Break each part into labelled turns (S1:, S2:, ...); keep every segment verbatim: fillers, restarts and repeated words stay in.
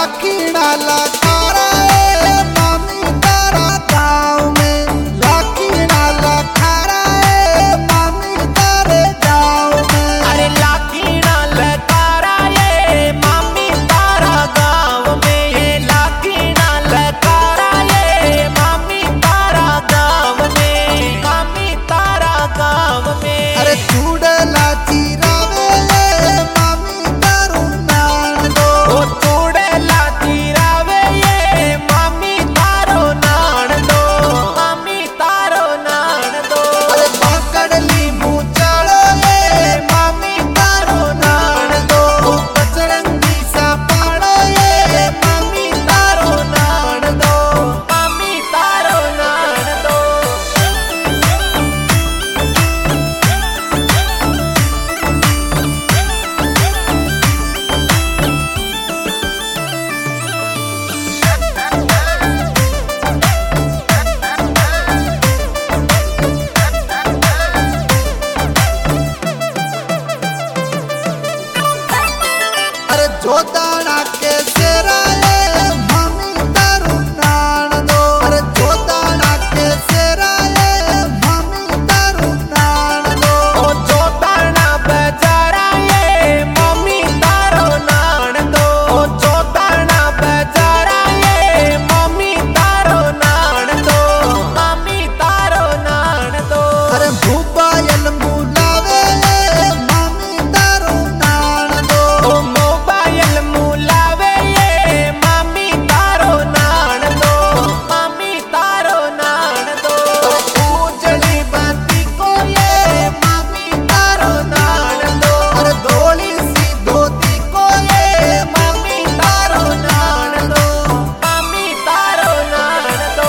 S1: लाखीना लखारा ए मामी तारा गाँव में, लाखीना लखारा ए मामी तारे गाँव में।
S2: अरे लाखीना लखारा ये मामी तारा गाँव में, ये लाखीना लखारा ये मामी तारा गाँव में, मामी तारा गाँव में।
S1: अरे चूड़ला चिरावे ए मामी तारू नान दो,
S2: ओ चूड़ला चिरावे ये मामी तारो नान दो, मामी तारो नान दो।
S1: अरे पकड़ली मुचाड़ो ए मामी तारो नान दो, बजरंगी सा पाड़ो ए मामी तारो नान दो,
S2: मामी तारो नान दो।
S1: अरे जोताना के सेरा ए मामी तारू नान दो, अरे जोताना के सेरा ए मामी तारू नान दो।
S2: ओ जोताना बजारा ये मामी तारो नान दो, ओ जोताना बजारा ये मामी तारो नान दो, मामी तारो नान दो।
S1: अरे मोबाइल मुलावे ए मामी तारू नान दो,
S2: ओ मोबाइल मुलावे ये मामी तारो नान दो, मामी तारो नान दो।
S1: उजली बाती को ये मामी तारो नान दो, अरे धोली सी धोती को ये मामी तारो नान दो।
S2: मामी तारो नान दो।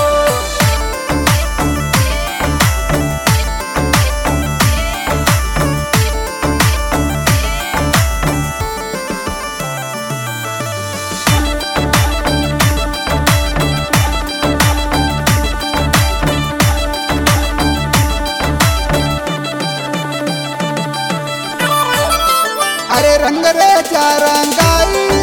S1: अरे रंग रे जा रंगाई